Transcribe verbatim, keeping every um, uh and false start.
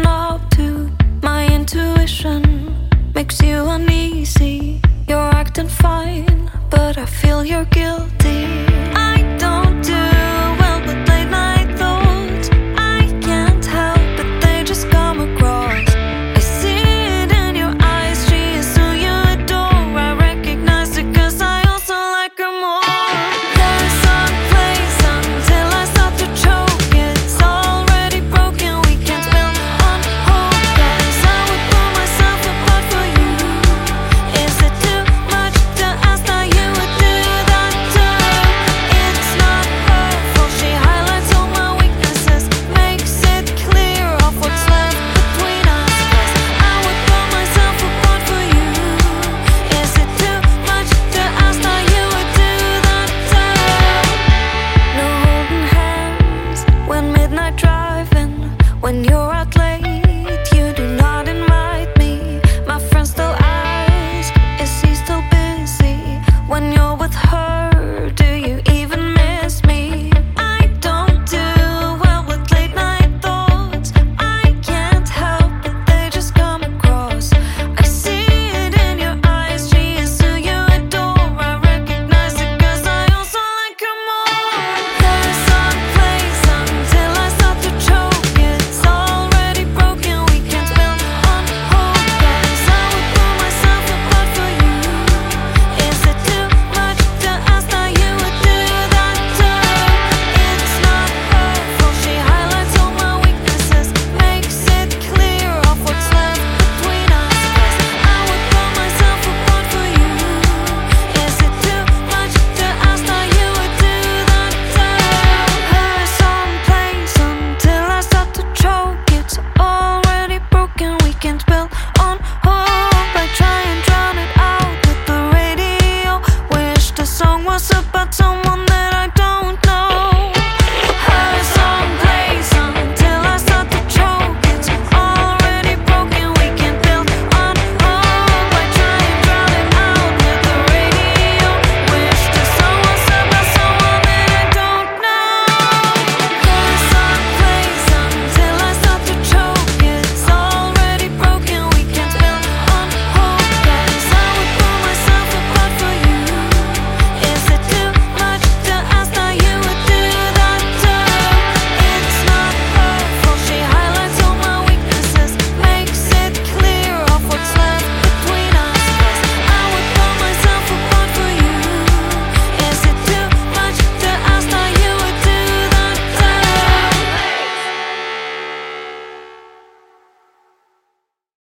up to my intuition. Makes you uneasy. You're acting fine, but I feel you're guilty. I don't do well with late night thoughts. I can't help but they just come across. I see it in your eyes. She is who you adore. I recognize it cause I also like her more. There's some place until I start to choke. It's already broken, we can't build on hope. Cause I would pull myself apart for you. Is it too much to ask that you would do that too? It's not her fault, she highlights all my weaknesses, makes it clear of what's left between us. Cause I would pull myself apart for you. Is it too much to ask that you would do that too? No holding hands when midnight driving, when you're out late